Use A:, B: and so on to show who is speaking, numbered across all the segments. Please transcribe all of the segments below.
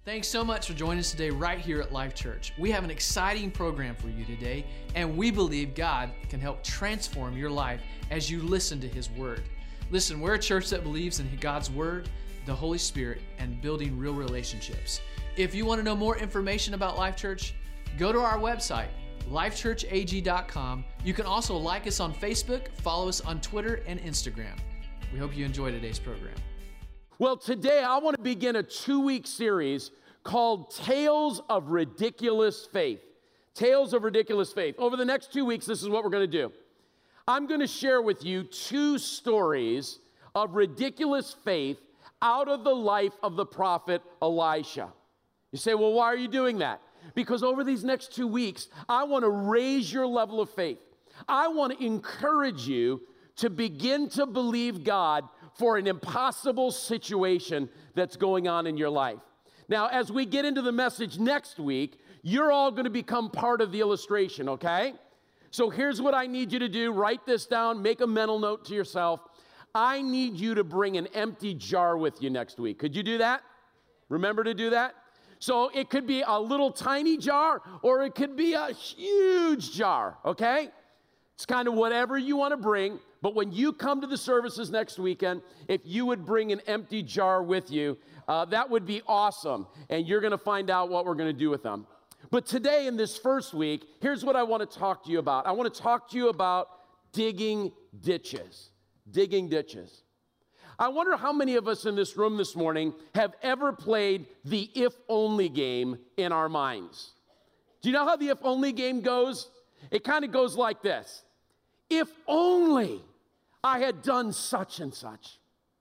A: Thanks so much for joining us today right here at Life Church. We have an exciting program for you today, and we believe God can help transform your life as you listen to His Word. Listen, we're a church that believes in God's Word, the Holy Spirit, and building real relationships. If you want to know more information about Life Church, go to our website, lifechurchag.com. You can also like us on Facebook, follow us on Twitter and Instagram. We hope you enjoy today's program.
B: Well, today I want to begin a 2-week series called Tales of Ridiculous Faith. Tales of Ridiculous Faith. Over the next 2 weeks, this is what we're going to do. I'm going to share with you 2 stories of ridiculous faith out of the life of the prophet Elisha. You say, well, why are you doing that? Because over these next 2 weeks, I want to raise your level of faith. I want to encourage you to begin to believe God for an impossible situation that's going on in your life. Now, as we get into the message next week, you're all going to become part of the illustration, okay? So here's what I need you to do. Write this down. Make a mental note to yourself. I need you to bring an empty jar with you next week. Could you do that? Remember to do that? So it could be a little tiny jar, or it could be a huge jar, okay? It's kind of whatever you want to bring. But when you come to the services next weekend, if you would bring an empty jar with you, that would be awesome. And you're going to find out what we're going to do with them. But today in this first week, here's what I want to talk to you about. I want to talk to you about digging ditches. Digging ditches. I wonder how many of us in this room this morning have ever played the if-only game in our minds. Do you know how the if-only game goes? It kind of goes like this. If only I had done such and such.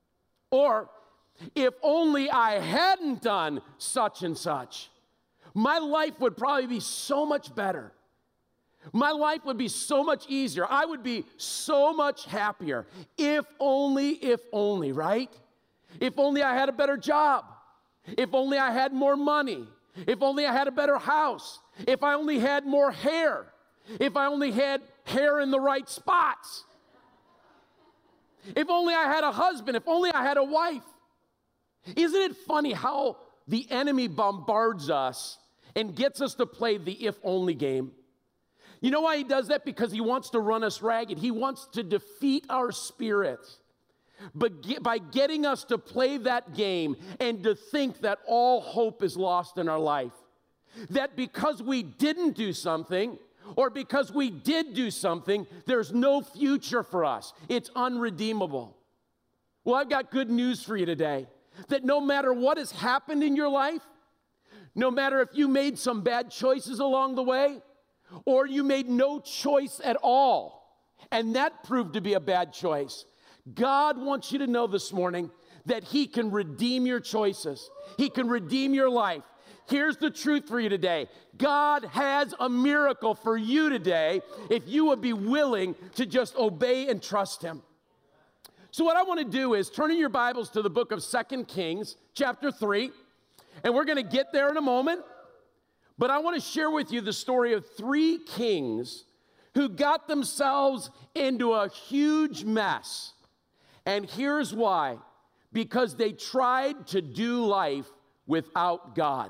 B: Or, if only I hadn't done such and such. My life would probably be so much better. My life would be so much easier. I would be so much happier. If only, right? If only I had a better job. If only I had more money. If only I had a better house. If I only had more hair. If I only had hair in the right spots. If only I had a husband. If only I had a wife. Isn't it funny how the enemy bombards us and gets us to play the if-only game? You know why he does that? Because he wants to run us ragged. He wants to defeat our spirits. But by getting us to play that game and to think that all hope is lost in our life, that because we didn't do something, or because we did do something, there's no future for us. It's unredeemable. Well, I've got good news for you today, that no matter what has happened in your life, no matter if you made some bad choices along the way, or you made no choice at all, and that proved to be a bad choice, God wants you to know this morning that He can redeem your choices. He can redeem your life. Here's the truth for you today. God has a miracle for you today if you would be willing to just obey and trust Him. So what I want to do is turn in your Bibles to the book of 2 Kings, chapter 3, and we're going to get there in a moment. But I want to share with you the story of 3 kings who got themselves into a huge mess. And here's why. Because they tried to do life without God.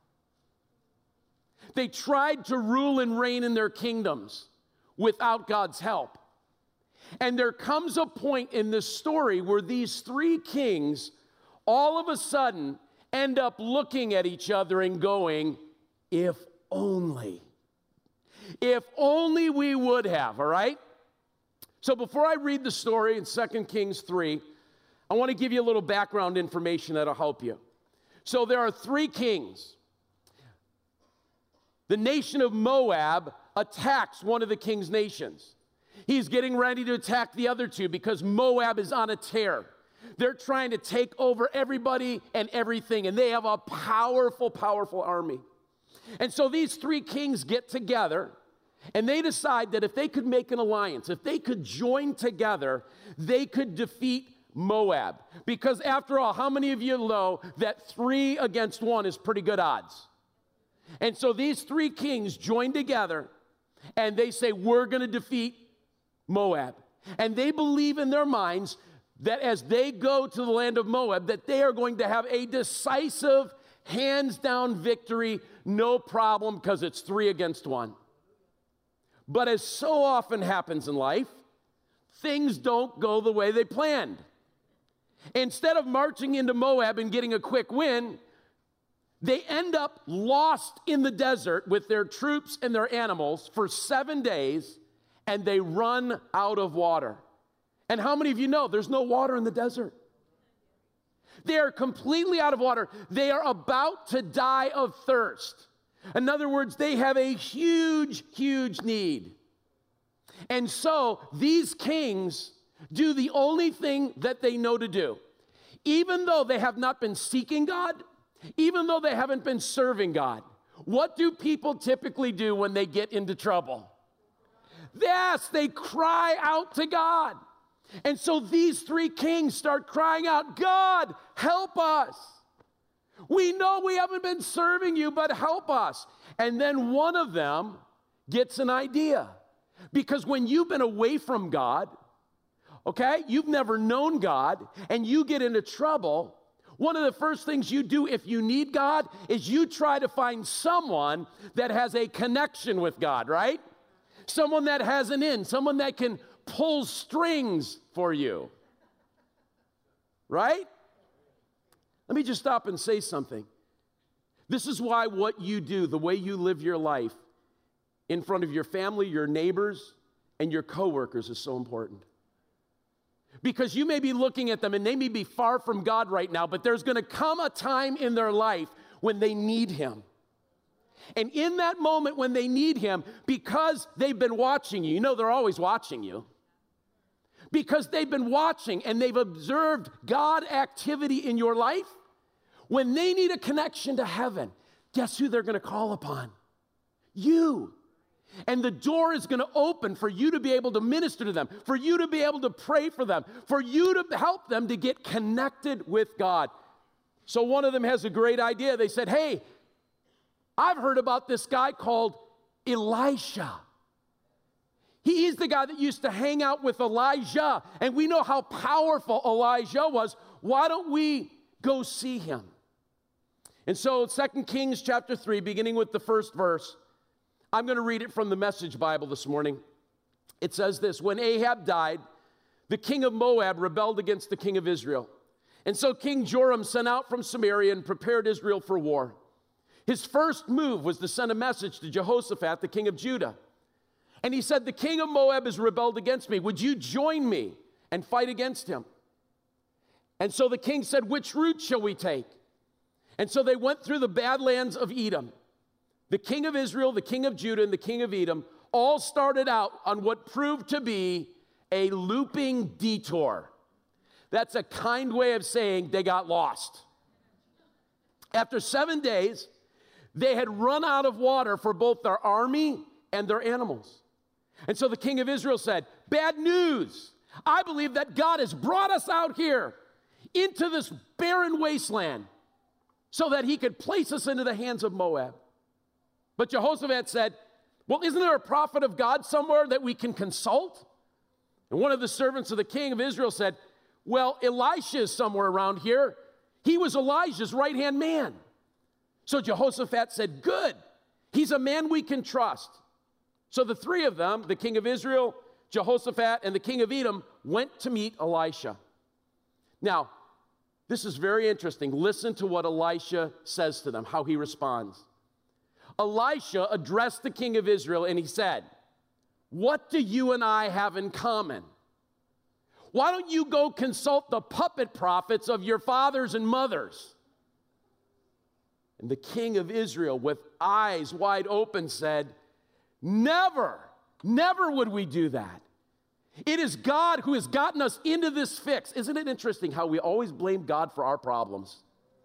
B: They tried to rule and reign in their kingdoms without God's help. And there comes a point in this story where these 3 kings all of a sudden end up looking at each other and going, if only. If only we would have, all right? So before I read the story in 2 Kings 3, I want to give you a little background information that'll help you. So there are 3 kings. The nation of Moab attacks one of the king's nations. He's getting ready to attack the other 2 because Moab is on a tear. They're trying to take over everybody and everything, and they have a powerful, powerful army. And so these 3 kings get together, and they decide that if they could make an alliance, if they could join together, they could defeat Moab. Because after all, how many of you know that 3 against 1 is pretty good odds? And so these 3 kings join together, and they say, we're going to defeat Moab. And they believe in their minds that as they go to the land of Moab, that they are going to have a decisive hands down victory, no problem, because it's 3 against 1. But as so often happens in life, things don't go the way they planned. Instead of marching into Moab and getting a quick win, they end up lost in the desert with their troops and their animals for 7 days, and they run out of water. And how many of you know there's no water in the desert? They are completely out of water. They are about to die of thirst. In other words, they have a huge, huge need. And so these kings do the only thing that they know to do. Even though they have not been seeking God, even though they haven't been serving God, what do people typically do when they get into trouble? Yes, they cry out to God. And so these 3 kings start crying out, God, help us. We know we haven't been serving you, but help us. And then one of them gets an idea. Because when you've been away from God, okay, you've never known God, and you get into trouble, one of the first things you do if you need God is you try to find someone that has a connection with God, right? Someone that has an in, someone that can pull strings for you, right? Let me just stop and say something. This is why what you do, the way you live your life in front of your family, your neighbors, and your coworkers is so important. Because you may be looking at them and they may be far from God right now, but there's going to come a time in their life when they need Him. And in that moment when they need Him, because they've been watching you, you know they're always watching you, because they've been watching and they've observed God activity in your life, when they need a connection to heaven, guess who they're going to call upon? You. And the door is going to open for you to be able to minister to them, for you to be able to pray for them, for you to help them to get connected with God. So one of them has a great idea. They said, hey, I've heard about this guy called Elisha. He's the guy that used to hang out with Elijah, and we know how powerful Elijah was. Why don't we go see him? And so 2 Kings chapter 3, beginning with the first verse, I'm going to read it from the Message Bible this morning. It says this: when Ahab died, the king of Moab rebelled against the king of Israel. And so King Joram sent out from Samaria and prepared Israel for war. His first move was to send a message to Jehoshaphat, the king of Judah. And he said, the king of Moab has rebelled against me. Would you join me and fight against him? And so the king said, which route shall we take? And so they went through the badlands of Edom. The king of Israel, the king of Judah, and the king of Edom all started out on what proved to be a looping detour. That's a kind way of saying they got lost. After 7 days, they had run out of water for both their army and their animals. And so the king of Israel said, bad news. I believe that God has brought us out here into this barren wasteland so that he could place us into the hands of Moab. But Jehoshaphat said, well, isn't there a prophet of God somewhere that we can consult? And one of the servants of the king of Israel said, well, Elisha is somewhere around here. He was Elijah's right-hand man. So Jehoshaphat said, good. He's a man we can trust. So the 3 of them, the king of Israel, Jehoshaphat, and the king of Edom, went to meet Elisha. Now, this is very interesting. Listen to what Elisha says to them, how he responds. Elisha addressed the king of Israel and he said, what do you and I have in common? Why don't you go consult the puppet prophets of your fathers and mothers? And the king of Israel, with eyes wide open, said, never would we do that. It is God who has gotten us into this fix. Isn't it interesting how we always blame God for our problems?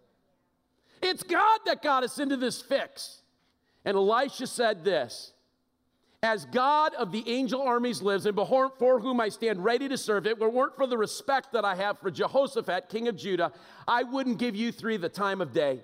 B: It's God that got us into this fix. And Elisha said this, as God of the angel armies lives, and before whom I stand ready to serve, if it weren't for the respect that I have for Jehoshaphat, king of Judah, I wouldn't give you 3 the time of day.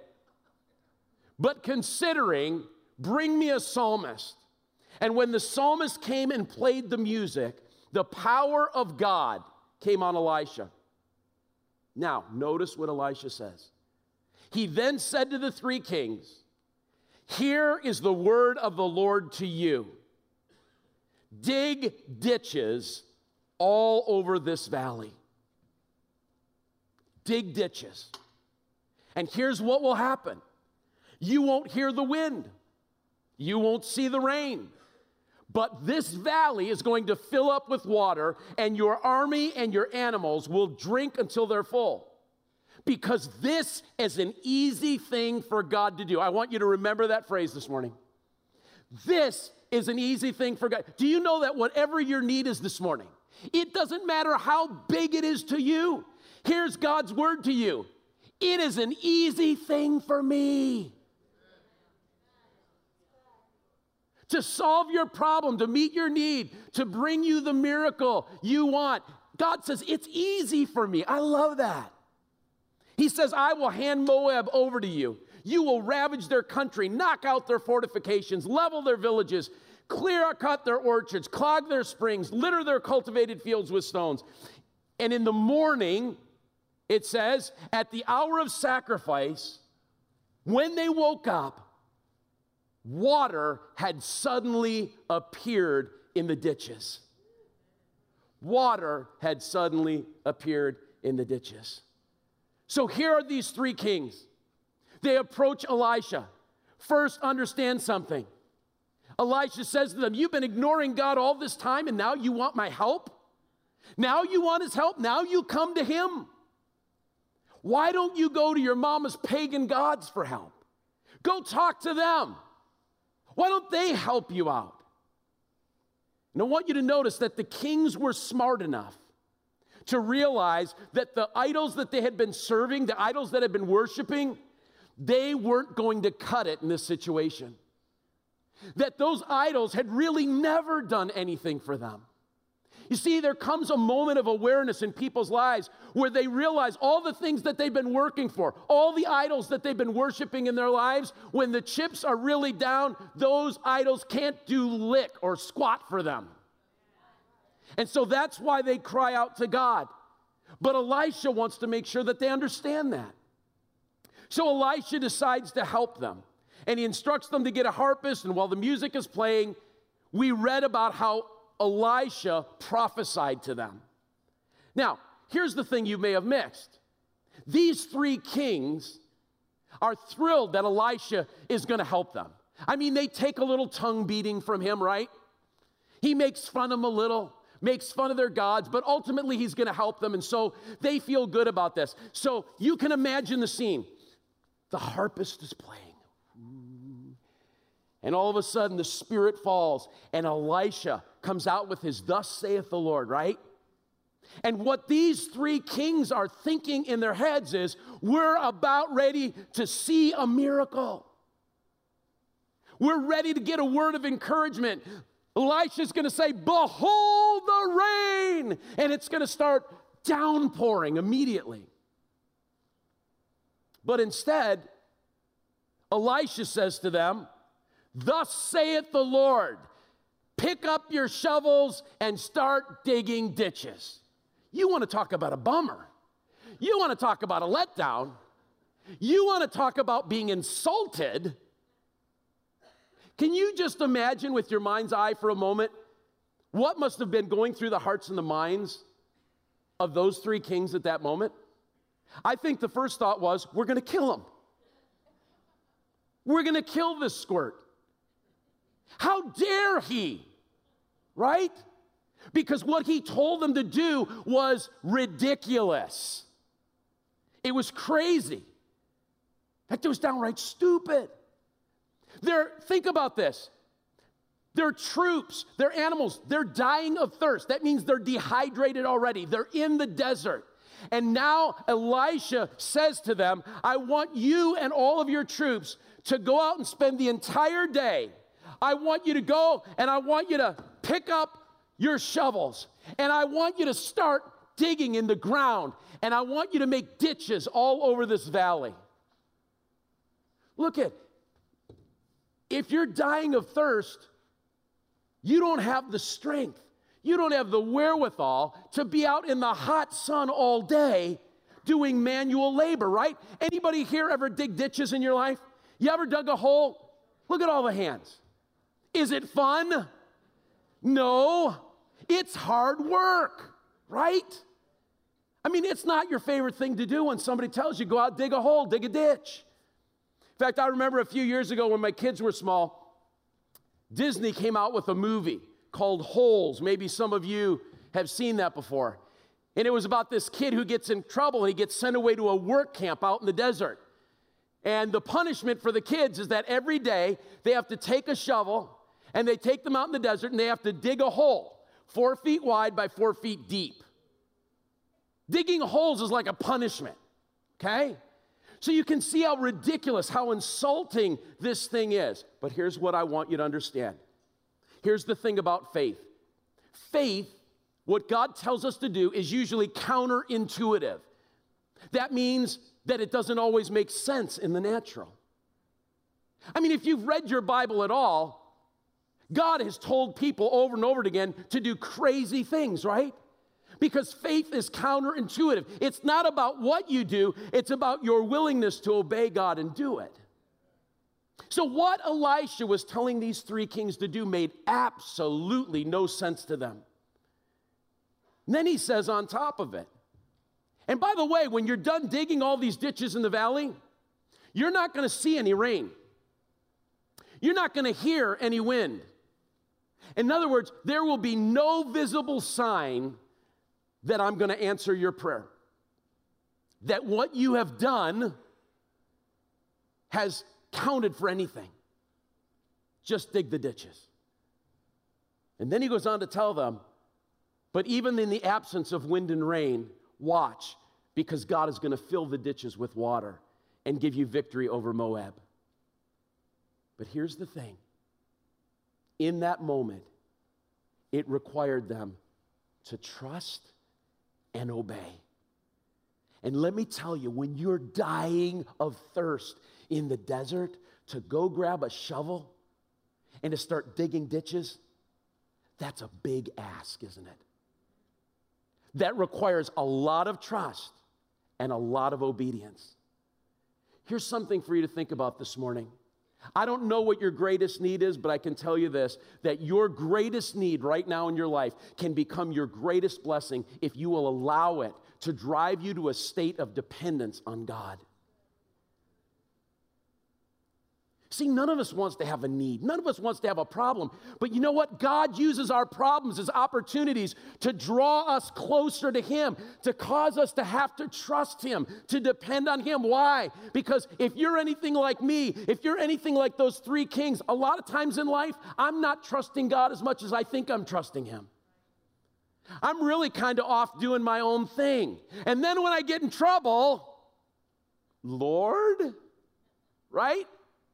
B: But considering, bring me a psalmist. And when the psalmist came and played the music, the power of God came on Elisha. Now, notice what Elisha says. He then said to the three kings, "Here is the word of the Lord to you. Dig ditches all over this valley." Dig ditches. And here's what will happen. You won't hear the wind. You won't see the rain. But this valley is going to fill up with water, and your army and your animals will drink until they're full. Because this is an easy thing for God to do. I want you to remember that phrase this morning. This is an easy thing for God. Do you know that whatever your need is this morning, it doesn't matter how big it is to you. Here's God's word to you. It is an easy thing for me. To solve your problem, to meet your need, to bring you the miracle you want. God says, it's easy for me. I love that. He says, I will hand Moab over to you. You will ravage their country, knock out their fortifications, level their villages, cut their orchards, clog their springs, litter their cultivated fields with stones. And in the morning, it says, at the hour of sacrifice, when they woke up, water had suddenly appeared in the ditches. Water had suddenly appeared in the ditches. So here are these three kings. They approach Elisha. First, understand something. Elisha says to them, you've been ignoring God all this time, and now you want my help? Now you want his help? Now you come to him? Why don't you go to your mama's pagan gods for help? Go talk to them. Why don't they help you out? And I want you to notice that the kings were smart enough to realize that the idols that they had been serving, the idols that had been worshiping, they weren't going to cut it in this situation. That those idols had really never done anything for them. You see, there comes a moment of awareness in people's lives where they realize all the things that they've been working for, all the idols that they've been worshiping in their lives, when the chips are really down, those idols can't do lick or squat for them. And so that's why they cry out to God. But Elisha wants to make sure that they understand that. So Elisha decides to help them. And he instructs them to get a harpist, and while the music is playing, we read about how Elisha prophesied to them. Now, here's the thing you may have missed. These three kings are thrilled that Elisha is going to help them. I mean, they take a little tongue beating from him, right? He makes fun of them a little, makes fun of their gods, but ultimately he's going to help them, and so they feel good about this. So you can imagine the scene. The harpist is playing. And all of a sudden, the Spirit falls, and Elisha comes out with his "Thus saith the Lord," right? And what these three kings are thinking in their heads is, we're about ready to see a miracle. We're ready to get a word of encouragement. Elisha's going to say, behold the rain, and it's going to start downpouring immediately. But instead, Elisha says to them, thus saith the Lord, pick up your shovels and start digging ditches. You want to talk about a bummer. You want to talk about a letdown. You want to talk about being insulted. Can you just imagine with your mind's eye for a moment what must have been going through the hearts and the minds of those three kings at that moment? I think the first thought was, we're going to kill him. We're going to kill this squirt. How dare he, right? Because what he told them to do was ridiculous. It was crazy. In fact, it was downright stupid. Think about this. Their troops, their animals, they're dying of thirst. That means they're dehydrated already. They're in the desert. And now Elisha says to them, I want you and all of your troops to go out and spend the entire day. I want you to go and I want you to pick up your shovels. And I want you to start digging in the ground. And I want you to make ditches all over this valley. Look at, if you're dying of thirst, you don't have the strength. You don't have the wherewithal to be out in the hot sun all day doing manual labor, right? Anybody here ever dig ditches in your life? You ever dug a hole? Look at all the hands. Is it fun? No. It's hard work, right? I mean, it's not your favorite thing to do when somebody tells you, go out, dig a hole, dig a ditch. In fact, I remember a few years ago when my kids were small, Disney came out with a movie called Holes. Maybe some of you have seen that before. And it was about this kid who gets in trouble and he gets sent away to a work camp out in the desert. And the punishment for the kids is that every day they have to take a shovel and they take them out in the desert and they have to dig a hole 4 feet wide by 4 feet deep. Digging holes is like a punishment, okay? So you can see how ridiculous, how insulting this thing is. But here's what I want you to understand. Here's the thing about faith. Faith, what God tells us to do, is usually counterintuitive. That means that it doesn't always make sense in the natural. I mean, if you've read your Bible at all, God has told people over and over again to do crazy things, right? Because faith is counterintuitive. It's not about what you do, it's about your willingness to obey God and do it. So what Elisha was telling these 3 kings to do made absolutely no sense to them. And then he says on top of it, and by the way, when you're done digging all these ditches in the valley, you're not going to see any rain. You're not going to hear any wind. In other words, there will be no visible sign that I'm going to answer your prayer. That what you have done has counted for anything. Just dig the ditches. And then he goes on to tell them, but even in the absence of wind and rain, watch, because God is going to fill the ditches with water and give you victory over Moab. But here's the thing. In that moment, it required them to trust and obey. And let me tell you, when you're dying of thirst in the desert, to go grab a shovel and to start digging ditches, that's a big ask, isn't it? That requires a lot of trust and a lot of obedience. Here's something for you to think about this morning. I don't know what your greatest need is, but I can tell you this, that your greatest need right now in your life can become your greatest blessing if you will allow it to drive you to a state of dependence on God. See, none of us wants to have a need. None of us wants to have a problem. But you know what? God uses our problems as opportunities to draw us closer to Him, to cause us to have to trust Him, to depend on Him. Why? Because if you're anything like me, if you're anything like those 3 kings, a lot of times in life, I'm not trusting God as much as I think I'm trusting Him. I'm really kind of off doing my own thing. And then when I get in trouble, Lord, right?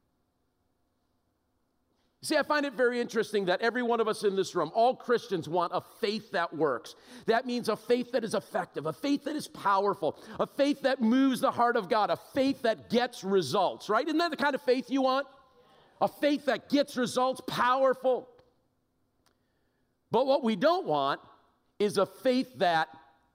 B: See, I find it very interesting that every one of us in this room, all Christians, want a faith that works. That means a faith that is effective, a faith that is powerful, a faith that moves the heart of God, a faith that gets results, right? Isn't that the kind of faith you want? A faith that gets results, powerful. But what we don't want is a faith that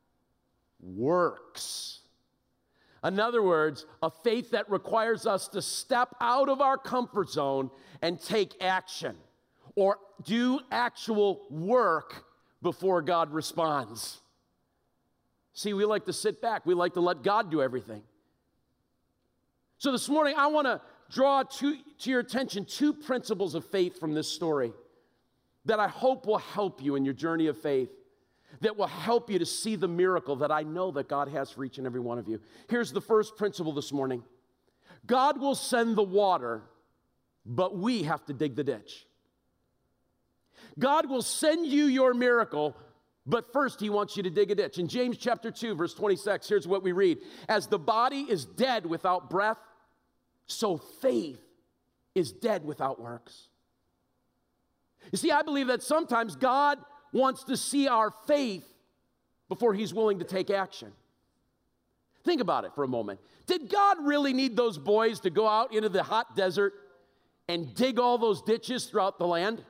B: works. In other words, a faith that requires us to step out of our comfort zone and take action or do actual work before God responds. See, we like to sit back. We like to let God do everything. So this morning, I want to draw to your attention 2 principles of faith from this story that I hope will help you in your journey of faith, that will help you to see the miracle that I know that God has for each and every one of you. Here's the first principle this morning. God will send the water, but we have to dig the ditch. God will send you your miracle, but first He wants you to dig a ditch. In James chapter 2, verse 26, here's what we read. As the body is dead without breath, so faith is dead without works. You see, I believe that sometimes God wants to see our faith before He's willing to take action. Think about it for a moment. Did God really need those boys to go out into the hot desert and dig all those ditches throughout the land?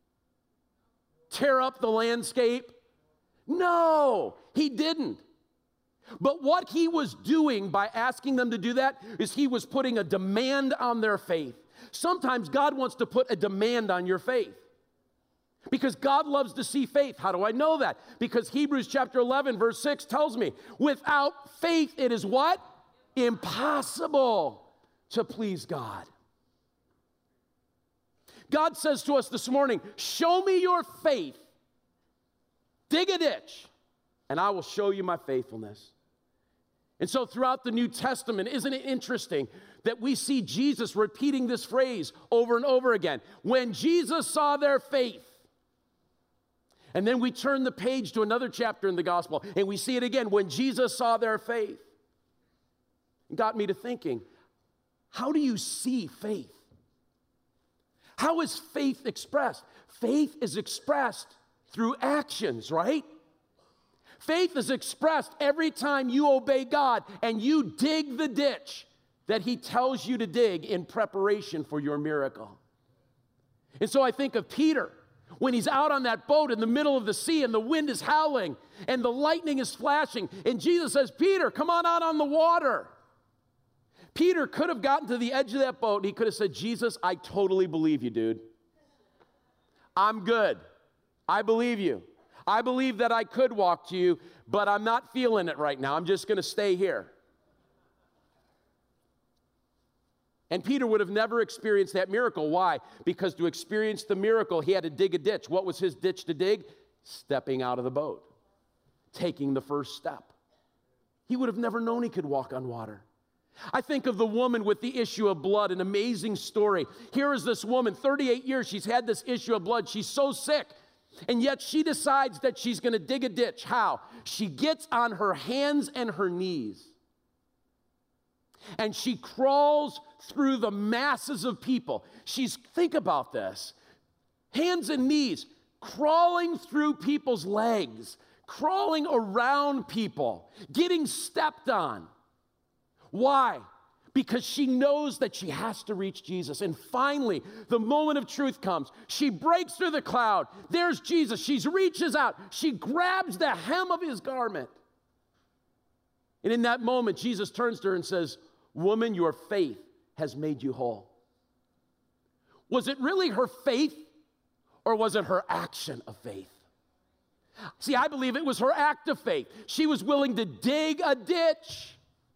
B: Tear up the landscape? No, He didn't. But what he was doing by asking them to do that is he was putting a demand on their faith. Sometimes God wants to put a demand on your faith because God loves to see faith. How do I know that? Because Hebrews chapter 11 verse 6 tells me, without faith it is what? Impossible to please God. God says to us this morning, show me your faith. Dig a ditch, and I will show you my faithfulness. And so throughout the New Testament, isn't it interesting that we see Jesus repeating this phrase over and over again? When Jesus saw their faith. And then we turn the page to another chapter in the gospel, and we see it again, when Jesus saw their faith. It got me to thinking, how do you see faith? How is faith expressed? Faith is expressed through actions, right? Faith is expressed every time you obey God and you dig the ditch that he tells you to dig in preparation for your miracle. And so I think of Peter when he's out on that boat in the middle of the sea and the wind is howling and the lightning is flashing and Jesus says, Peter, come on out on the water. Peter could have gotten to the edge of that boat and he could have said, Jesus, I totally believe you, dude. I'm good. I believe you. I believe that I could walk to you, but I'm not feeling it right now. I'm just going to stay here. And Peter would have never experienced that miracle. Why? Because to experience the miracle, he had to dig a ditch. What was his ditch to dig? Stepping out of the boat, taking the first step. He would have never known he could walk on water. I think of the woman with the issue of blood, an amazing story. Here is this woman, 38 years, she's had this issue of blood. She's so sick. And yet she decides that she's going to dig a ditch. How? She gets on her hands and her knees. And she crawls through the masses of people. Think about this. Hands and knees, crawling through people's legs, crawling around people, getting stepped on. Why? Because she knows that she has to reach Jesus. And finally, the moment of truth comes. She breaks through the cloud. There's Jesus. She reaches out. She grabs the hem of his garment. And in that moment, Jesus turns to her and says, woman, your faith has made you whole. Was it really her faith or was it her action of faith? See, I believe it was her act of faith. She was willing to dig a ditch.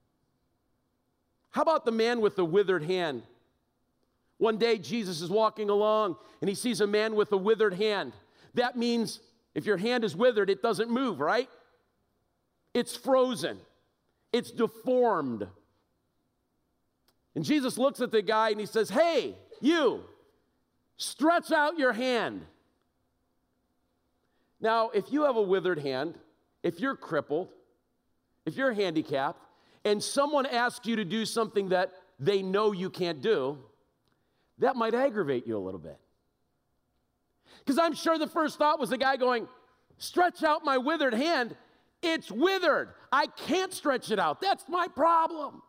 B: How about the man with the withered hand? One day, Jesus is walking along, and he sees a man with a withered hand. That means if your hand is withered, it doesn't move, right? It's frozen. It's deformed. And Jesus looks at the guy, and he says, hey, you, stretch out your hand. Now, if you have a withered hand, if you're crippled, if you're handicapped, and someone asks you to do something that they know you can't do, that might aggravate you a little bit. Because I'm sure the first thought was the guy going, stretch out my withered hand. It's withered. I can't stretch it out. That's my problem.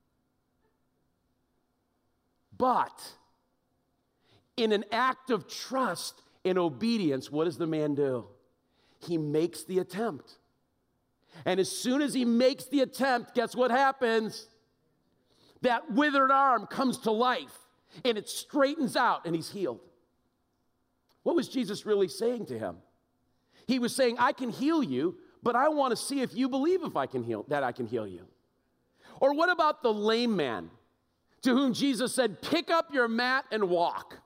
B: But in an act of trust and obedience, what does the man do? He makes the attempt. And as soon as he makes the attempt, guess what happens? That withered arm comes to life, and it straightens out, and he's healed. What was Jesus really saying to him? He was saying, I can heal you, but I want to see if you believe I can heal you. Or what about the lame man to whom Jesus said, pick up your mat and walk?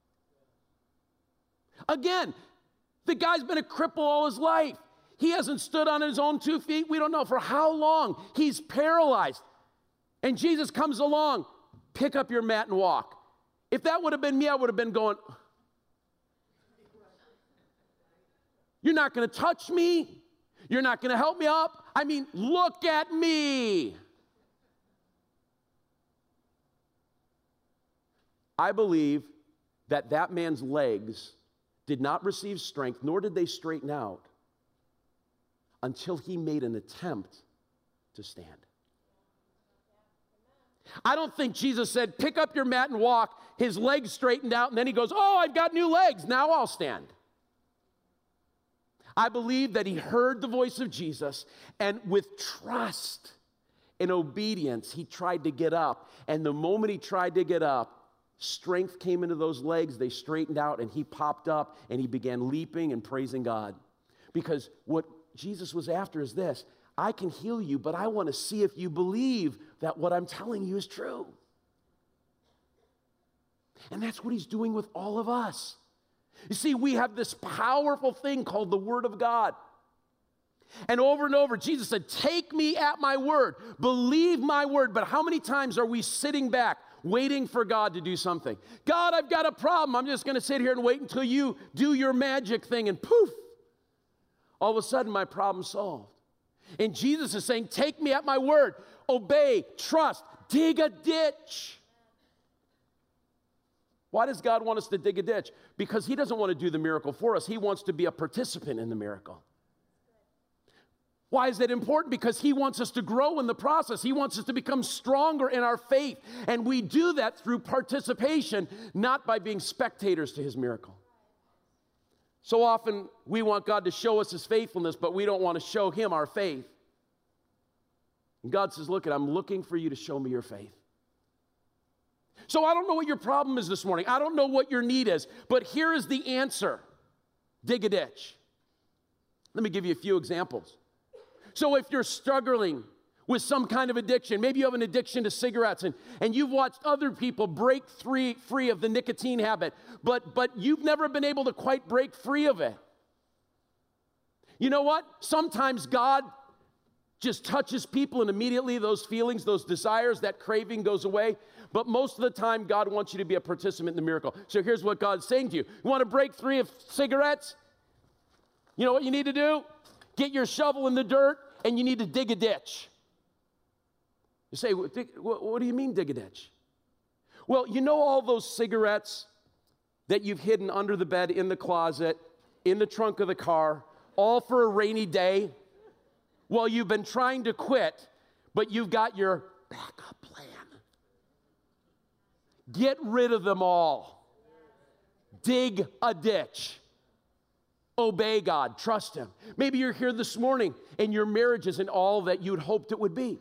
B: Again, the guy's been a cripple all his life. He hasn't stood on his own 2 feet. We don't know for how long. He's paralyzed. And Jesus comes along, pick up your mat and walk. If that would have been me, I would have been going, you're not going to touch me. You're not going to help me up. I mean, look at me. I believe that man's legs did not receive strength, nor did they straighten out, until he made an attempt to stand. I don't think Jesus said, pick up your mat and walk. His legs straightened out, and then he goes, oh, I've got new legs. Now I'll stand. I believe that he heard the voice of Jesus, and with trust and obedience, he tried to get up. And the moment he tried to get up, strength came into those legs, they straightened out, and he popped up, and he began leaping and praising God. Because what Jesus was after is this: I can heal you, but I want to see if you believe that what I'm telling you is true. And that's what he's doing with all of us. You see, we have this powerful thing called the Word of God. And over, Jesus said, take me at my word. Believe my word. But how many times are we sitting back, waiting for God to do something? God, I've got a problem. I'm just going to sit here and wait until you do your magic thing, and poof, all of a sudden my problem's solved. And Jesus is saying, take me at my word. Obey, trust, dig a ditch. Why does God want us to dig a ditch? Because he doesn't want to do the miracle for us. He wants to be a participant in the miracle. Why is that important? Because he wants us to grow in the process. He wants us to become stronger in our faith. And we do that through participation, not by being spectators to his miracle. So often we want God to show us his faithfulness, but we don't want to show him our faith. And God says, look, I'm looking for you to show me your faith. So I don't know what your problem is this morning. I don't know what your need is, but here is the answer. Dig a ditch. Let me give you a few examples. So if you're struggling with some kind of addiction, maybe you have an addiction to cigarettes, and you've watched other people break free of the nicotine habit, but you've never been able to quite break free of it. You know what? Sometimes God just touches people and immediately those feelings, those desires, that craving goes away. But most of the time, God wants you to be a participant in the miracle. So here's what God's saying to you. You want to break free of cigarettes? You know what you need to do? Get your shovel in the dirt, and you need to dig a ditch. You say, what do you mean dig a ditch? Well, you know all those cigarettes that you've hidden under the bed, in the closet, in the trunk of the car, all for a rainy day? Well, you've been trying to quit, but you've got your backup plan. Get rid of them all. Dig a ditch. Obey God. Trust him. Maybe you're here this morning and your marriage isn't all that you'd hoped it would be.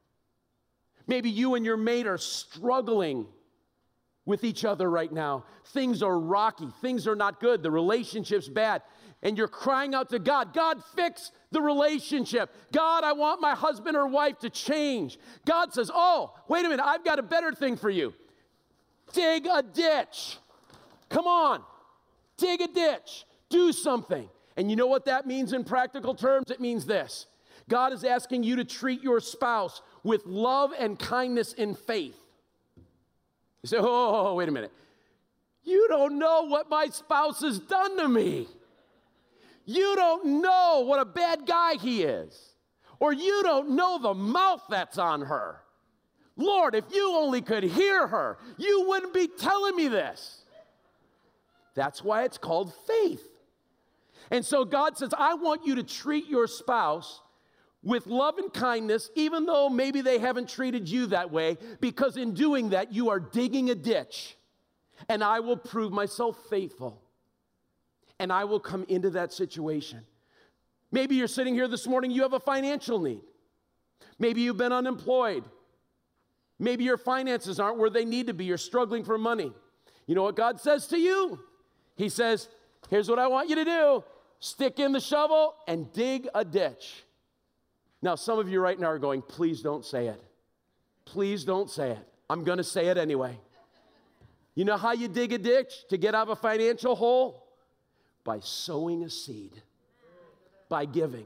B: Maybe you and your mate are struggling with each other right now. Things are rocky. Things are not good. The relationship's bad. And you're crying out to God, God, fix the relationship. God, I want my husband or wife to change. God says, oh, wait a minute, I've got a better thing for you. Dig a ditch. Come on. Dig a ditch. Do something. And you know what that means in practical terms? It means this. God is asking you to treat your spouse with love and kindness in faith. You say, oh, wait a minute. You don't know what my spouse has done to me. You don't know what a bad guy he is. Or you don't know the mouth that's on her. Lord, if you only could hear her, you wouldn't be telling me this. That's why it's called faith. And so God says, I want you to treat your spouse with love and kindness, even though maybe they haven't treated you that way, because in doing that, you are digging a ditch, and I will prove myself faithful, and I will come into that situation. Maybe you're sitting here this morning, you have a financial need. Maybe you've been unemployed. Maybe your finances aren't where they need to be. You're struggling for money. You know what God says to you? He says, here's what I want you to do. Stick in the shovel and dig a ditch. Now, some of you right now are going, please don't say it. Please don't say it. I'm going to say it anyway. You know how you dig a ditch to get out of a financial hole? By sowing a seed. By giving.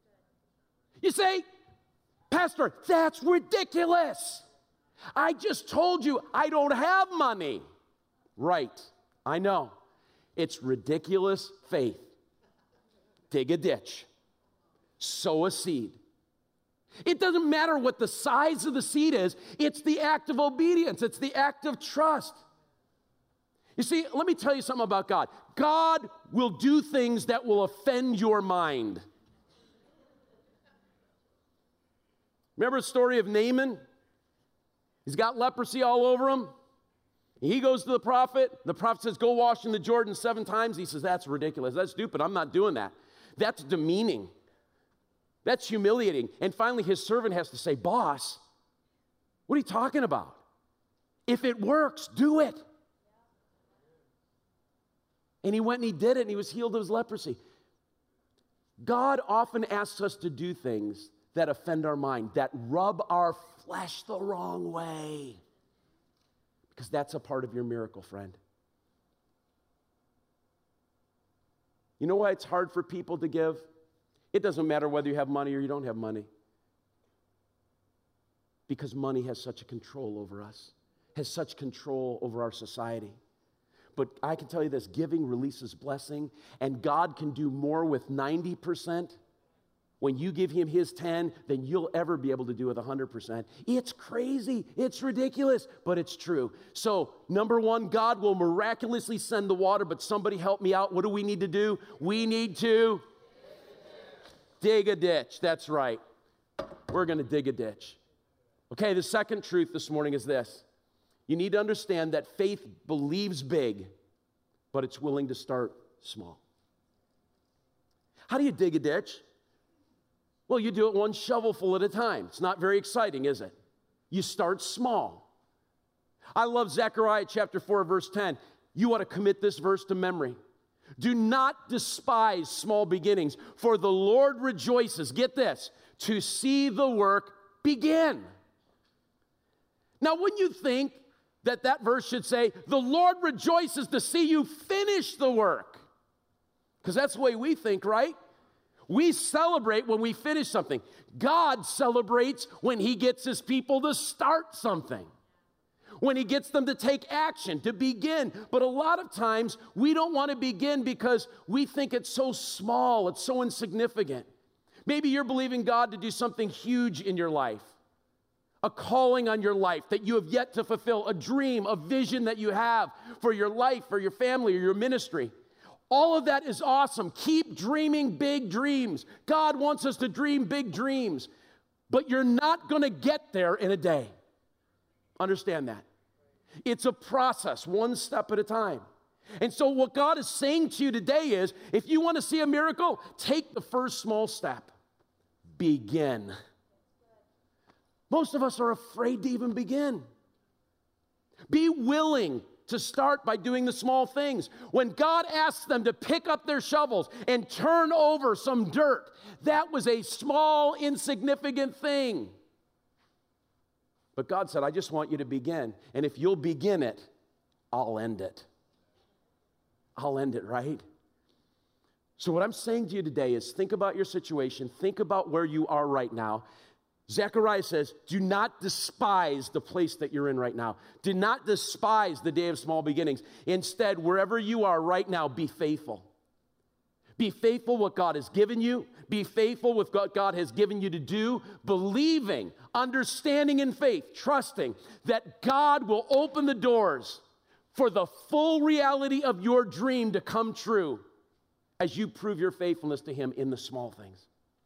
B: You say, Pastor, that's ridiculous. I just told you I don't have money. Right, I know. It's ridiculous faith. Dig a ditch. Sow a seed. It doesn't matter what the size of the seed is. It's the act of obedience. It's the act of trust. You see, let me tell you something about God. God will do things that will offend your mind. Remember the story of Naaman? He's got leprosy all over him. He goes to the prophet. The prophet says, go wash in the Jordan 7 times. He says, that's ridiculous. That's stupid. I'm not doing that. That's demeaning. That's humiliating. And finally, his servant has to say, boss, what are you talking about? If it works, do it. And he went and he did it, and he was healed of his leprosy. God often asks us to do things that offend our mind, that rub our flesh the wrong way, because that's a part of your miracle, friend. You know why it's hard for people to give? It doesn't matter whether you have money or you don't have money. Because money has such a control over us, has such control over our society. But I can tell you this, giving releases blessing, and God can do more with 90% when you give him his 10 than you'll ever be able to do with 100%. It's crazy, it's ridiculous, but it's true. So, number one, God will miraculously send the water, but somebody help me out. What do we need to do? We need to dig a ditch. That's right. We're going to dig a ditch. Okay, the second truth this morning is this. You need to understand that faith believes big, but it's willing to start small. How do you dig a ditch? Well, you do it one shovelful at a time. It's not very exciting, is it? You start small. I love Zechariah chapter 4, verse 10. You ought to commit this verse to memory. Do not despise small beginnings, for the Lord rejoices, get this, to see the work begin. Now, wouldn't you think that verse should say, the Lord rejoices to see you finish the work? Because that's the way we think, right? We celebrate when we finish something. God celebrates when he gets his people to start something, when he gets them to take action, to begin. But a lot of times, we don't want to begin because we think it's so small, it's so insignificant. Maybe you're believing God to do something huge in your life, a calling on your life that you have yet to fulfill, a dream, a vision that you have for your life, for your family, or your ministry. All of that is awesome. Keep dreaming big dreams. God wants us to dream big dreams, but you're not going to get there in a day. Understand that. It's a process, one step at a time. And so what God is saying to you today is, if you want to see a miracle, take the first small step. Begin. Most of us are afraid to even begin. Be willing to start by doing the small things. When God asked them to pick up their shovels and turn over some dirt, that was a small, insignificant thing. But God said, I just want you to begin. And if you'll begin it, I'll end it. I'll end it, right? So what I'm saying to you today is think about your situation. Think about where you are right now. Zechariah says, do not despise the place that you're in right now. Do not despise the day of small beginnings. Instead, wherever you are right now, be faithful. Be faithful what God has given you. Be faithful with what God has given you to do, believing, understanding in faith, trusting that God will open the doors for the full reality of your dream to come true as you prove your faithfulness to him in the small things.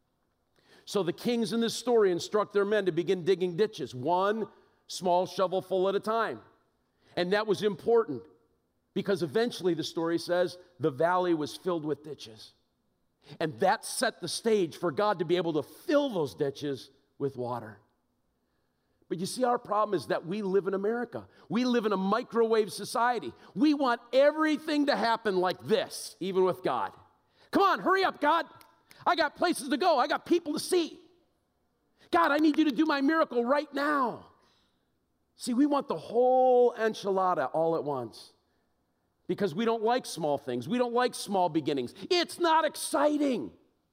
B: So the kings in this story instruct their men to begin digging ditches, one small shovelful at a time. And that was important because eventually the story says the valley was filled with ditches. And that set the stage for God to be able to fill those ditches with water. But you see, our problem is that we live in America. We live in a microwave society. We want everything to happen like this, even with God. Come on, hurry up, God. I got places to go. I got people to see. God, I need you to do my miracle right now. See, we want the whole enchilada all at once because we don't like small things. We don't like small beginnings. It's not exciting.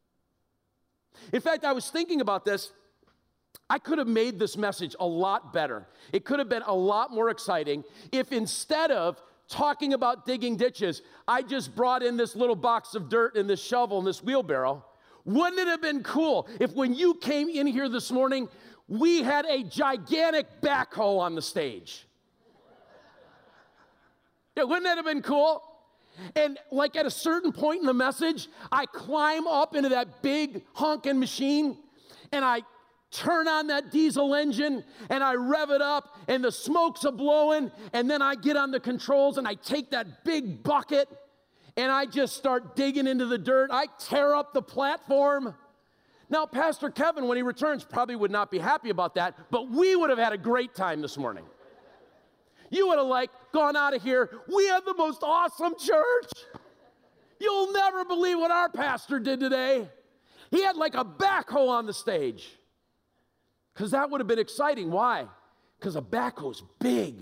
B: In fact, I was thinking about this. I could have made this message a lot better. It could have been a lot more exciting if instead of talking about digging ditches, I just brought in this little box of dirt and this shovel and this wheelbarrow. Wouldn't it have been cool if when you came in here this morning, we had a gigantic backhoe on the stage? Yeah, wouldn't that have been cool? And like at a certain point in the message, I climb up into that big honking machine and I turn on that diesel engine and I rev it up and the smoke's a blowing, and then I get on the controls and I take that big bucket and I just start digging into the dirt. I tear up the platform. Now, Pastor Kevin, when he returns, probably would not be happy about that, but we would have had a great time this morning. You would have gone out of here. We had the most awesome church. You'll never believe what our pastor did today. He had a backhoe on the stage. Because that would have been exciting. Why? Because a backhoe's big.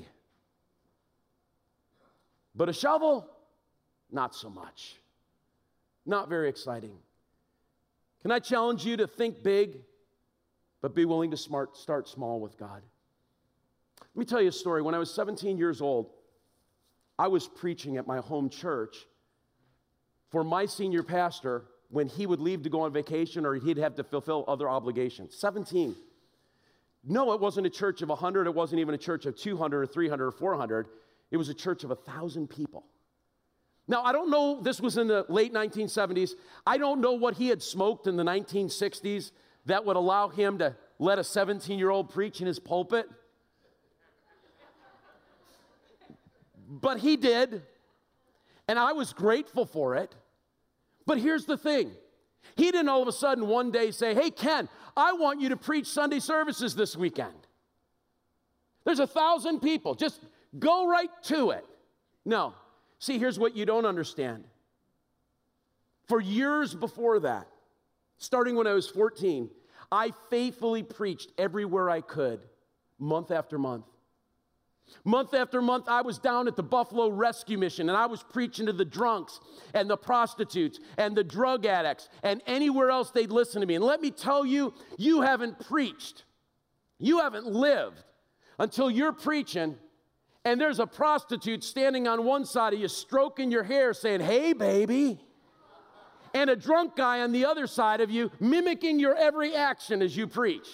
B: But a shovel, not so much. Not very exciting. Can I challenge you to think big, but be willing to start small with God? Let me tell you a story. When I was 17 years old, I was preaching at my home church for my senior pastor when he would leave to go on vacation or he'd have to fulfill other obligations. 17. No, it wasn't a church of 100. It wasn't even a church of 200 or 300 or 400. It was a church of 1,000 people. Now, I don't know, this was in the late 1970s. I don't know what he had smoked in the 1960s that would allow him to let a 17-year-old preach in his pulpit. But he did, and I was grateful for it. But here's the thing. He didn't all of a sudden one day say, hey, Ken, I want you to preach Sunday services this weekend. There's 1,000 people. Just go right to it. No. See, here's what you don't understand. For years before that, starting when I was 14, I faithfully preached everywhere I could, month after month. Month after month, I was down at the Buffalo Rescue Mission, and I was preaching to the drunks and the prostitutes and the drug addicts and anywhere else they'd listen to me. And let me tell you, you haven't preached. You haven't lived until you're preaching, and there's a prostitute standing on one side of you, stroking your hair, saying, hey, baby, and a drunk guy on the other side of you, mimicking your every action as you preach.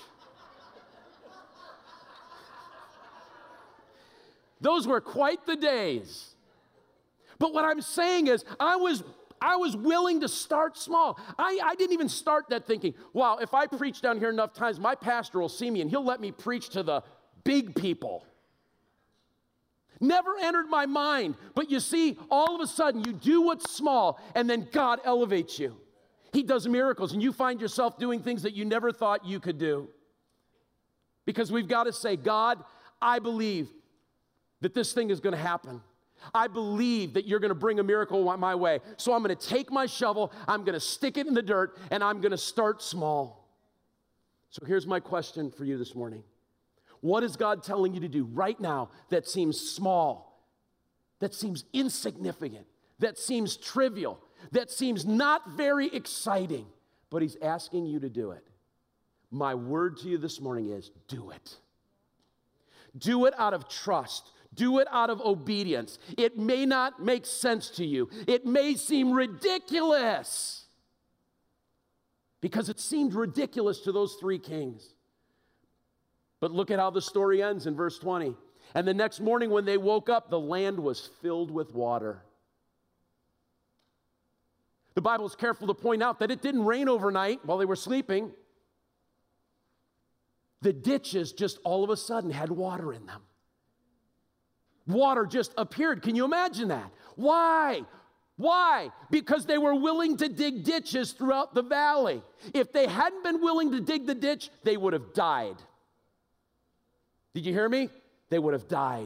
B: Those were quite the days. But what I'm saying is, I was willing to start small. I didn't even start that thinking, wow, if I preach down here enough times, my pastor will see me and he'll let me preach to the big people. Never entered my mind. But you see, all of a sudden, you do what's small, and then God elevates you. He does miracles, and you find yourself doing things that you never thought you could do. Because we've got to say, God, I believe that this thing is going to happen. I believe that you're going to bring a miracle my way. So I'm going to take my shovel, I'm going to stick it in the dirt, and I'm going to start small. So here's my question for you this morning. What is God telling you to do right now that seems small, that seems insignificant, that seems trivial, that seems not very exciting, but He's asking you to do it? My word to you this morning is, do it. Do it out of trust. Do it out of obedience. It may not make sense to you. It may seem ridiculous, because it seemed ridiculous to those three kings. But look at how the story ends in verse 20. And the next morning when they woke up, the land was filled with water. The Bible is careful to point out that it didn't rain overnight while they were sleeping. The ditches just all of a sudden had water in them. Water just appeared. Can you imagine that? Why? Why? Because they were willing to dig ditches throughout the valley. If they hadn't been willing to dig the ditch, they would have died. Did you hear me? They would have died.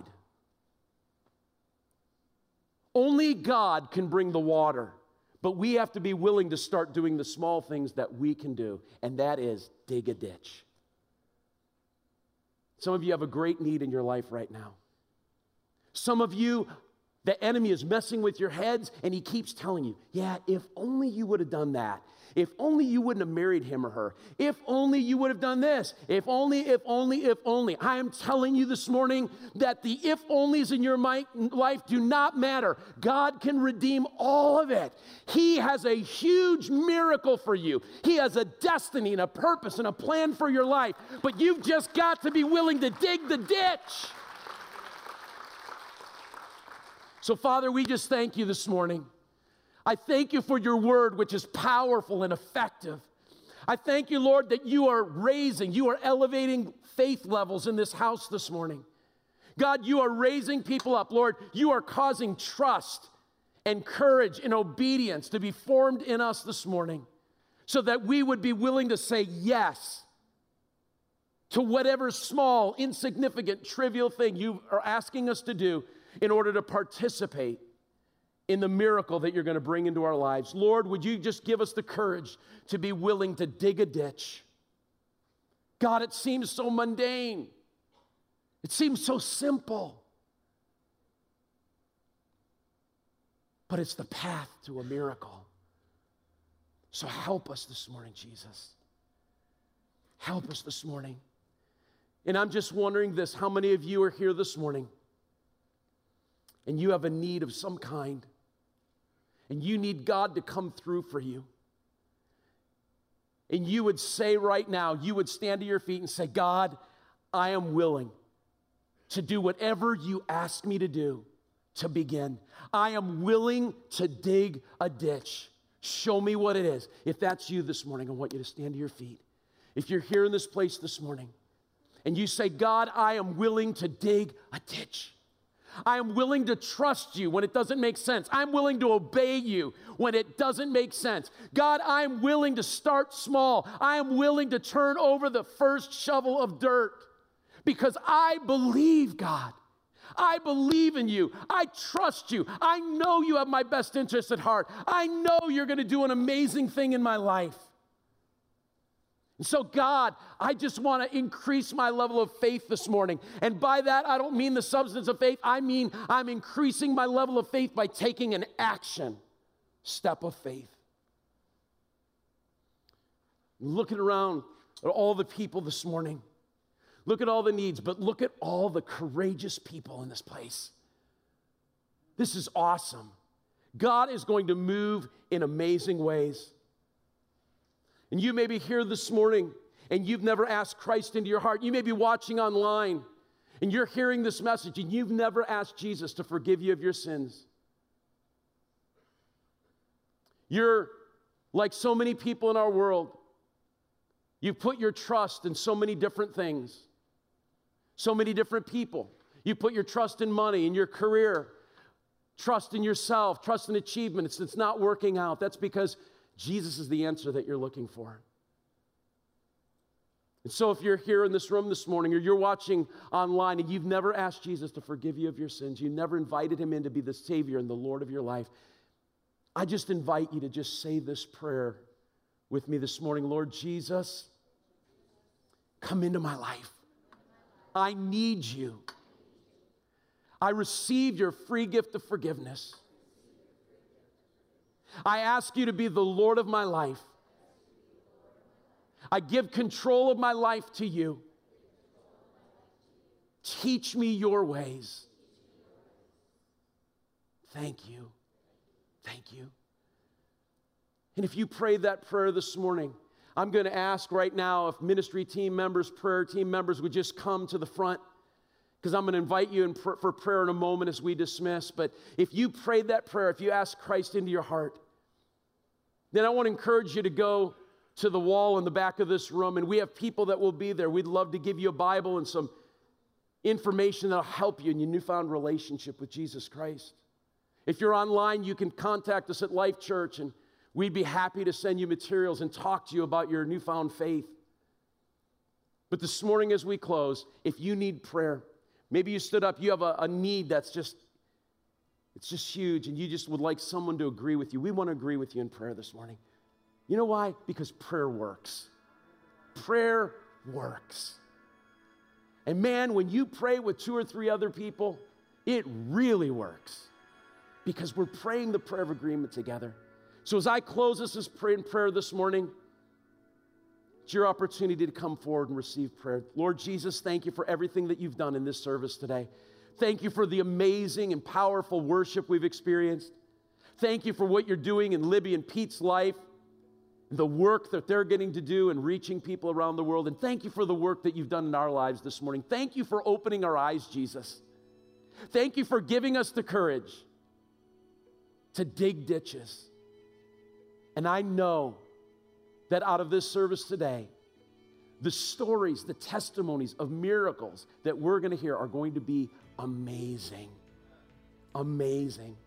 B: Only God can bring the water, but we have to be willing to start doing the small things that we can do, and that is dig a ditch. Some of you have a great need in your life right now. Some of you, the enemy is messing with your heads, and he keeps telling you, yeah, if only you would have done that. If only you wouldn't have married him or her. If only you would have done this. If only, if only, if only. I am telling you this morning that the if-onlys in your life do not matter. God can redeem all of it. He has a huge miracle for you. He has a destiny and a purpose and a plan for your life. But you've just got to be willing to dig the ditch. So, Father, we just thank you this morning. I thank you for your word, which is powerful and effective. I thank you, Lord, that you are elevating faith levels in this house this morning. God, you are raising people up. Lord, you are causing trust and courage and obedience to be formed in us this morning so that we would be willing to say yes to whatever small, insignificant, trivial thing you are asking us to do in order to participate in the miracle that you're going to bring into our lives. Lord, would you just give us the courage to be willing to dig a ditch? God, it seems so mundane. It seems so simple. But it's the path to a miracle. So help us this morning, Jesus. Help us this morning. And I'm just wondering this, how many of you are here this morning and you have a need of some kind and you need God to come through for you? And you would say right now, you would stand to your feet and say, God, I am willing to do whatever you ask me to do to begin. I am willing to dig a ditch. Show me what it is. If that's you this morning, I want you to stand to your feet. If you're here in this place this morning and you say, God, I am willing to dig a ditch. I am willing to trust you when it doesn't make sense. I'm willing to obey you when it doesn't make sense. God, I'm willing to start small. I am willing to turn over the first shovel of dirt because I believe, God. I believe in you. I trust you. I know you have my best interests at heart. I know you're going to do an amazing thing in my life. And so, God, I just want to increase my level of faith this morning. And by that, I don't mean the substance of faith. I mean I'm increasing my level of faith by taking an action step of faith. Looking around at all the people this morning, look at all the needs, but look at all the courageous people in this place. This is awesome. God is going to move in amazing ways. And you may be here this morning and you've never asked Christ into your heart. You may be watching online and you're hearing this message and you've never asked Jesus to forgive you of your sins. You're like so many people in our world. You've put your trust in so many different things, so many different people. You put your trust in money, in your career, trust in yourself, trust in achievement. It's not working out. That's because Jesus is the answer that you're looking for. And so if you're here in this room this morning or you're watching online and you've never asked Jesus to forgive you of your sins, you never invited him in to be the Savior and the Lord of your life, I just invite you to just say this prayer with me this morning. Lord Jesus, come into my life. I need you. I receive your free gift of forgiveness. I ask you to be the Lord of my life. I give control of my life to you. Teach me your ways. Thank you. Thank you. And if you prayed that prayer this morning, I'm going to ask right now if ministry team members, prayer team members would just come to the front, because I'm going to invite you for prayer in a moment as we dismiss. But if you prayed that prayer, if you asked Christ into your heart, then I want to encourage you to go to the wall in the back of this room, and we have people that will be there. We'd love to give you a Bible and some information that will help you in your newfound relationship with Jesus Christ. If you're online, you can contact us at Life Church, and we'd be happy to send you materials and talk to you about your newfound faith. But this morning as we close, if you need prayer, maybe you stood up, you have a need that's just huge, and you just would like someone to agree with you. We want to agree with you in prayer this morning. You know why? Because prayer works. Prayer works. And man, when you pray with 2 or 3 other people, it really works. Because we're praying the prayer of agreement together. So as I close this in prayer this morning, it's your opportunity to come forward and receive prayer. Lord Jesus, thank you for everything that you've done in this service today. Thank you for the amazing and powerful worship we've experienced. Thank you for what you're doing in Libby and Pete's life, the work that they're getting to do and reaching people around the world. And thank you for the work that you've done in our lives this morning. Thank you for opening our eyes, Jesus. Thank you for giving us the courage to dig ditches. And I know that out of this service today, the stories, the testimonies of miracles that we're going to hear are going to be amazing. Amazing.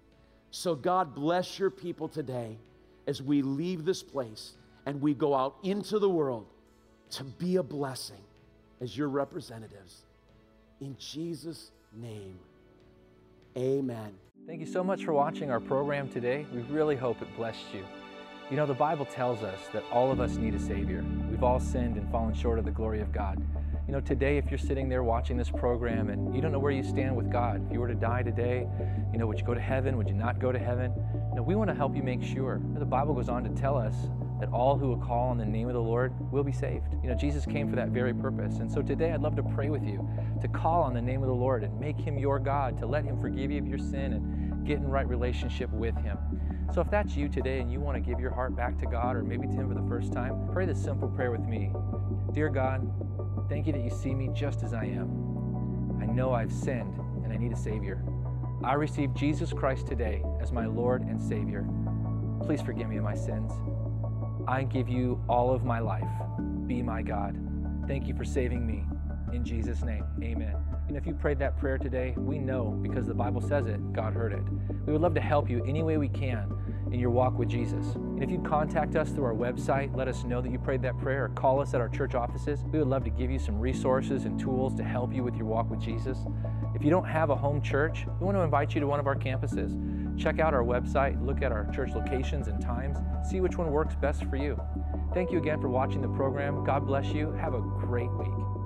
B: So God bless your people today as we leave this place and we go out into the world to be a blessing as your representatives. In Jesus' name, amen.
C: Thank you so much for watching our program today. We really hope it blessed you. You know, the Bible tells us that all of us need a Savior. We've all sinned and fallen short of the glory of God. You know, today, if you're sitting there watching this program and you don't know where you stand with God, if you were to die today, you know, would you go to heaven? Would you not go to heaven? You know, we want to help you make sure. The Bible goes on to tell us that all who will call on the name of the Lord will be saved. You know, Jesus came for that very purpose. And so today, I'd love to pray with you to call on the name of the Lord and make Him your God, to let Him forgive you of your sin and get in right relationship with Him. So if that's you today and you want to give your heart back to God, or maybe to Him for the first time, pray this simple prayer with me. Dear God, thank you that you see me just as I am. I know I've sinned and I need a Savior. I receive Jesus Christ today as my Lord and Savior. Please forgive me of my sins. I give you all of my life. Be my God. Thank you for saving me. In Jesus' name, amen. And if you prayed that prayer today, we know, because the Bible says it, God heard it. We would love to help you any way we can in your walk with Jesus. And if you'd contact us through our website, let us know that you prayed that prayer, or call us at our church offices. We would love to give you some resources and tools to help you with your walk with Jesus. If you don't have a home church, we want to invite you to one of our campuses. Check out our website, look at our church locations and times, see which one works best for you. Thank you again for watching the program. God bless you. Have a great week.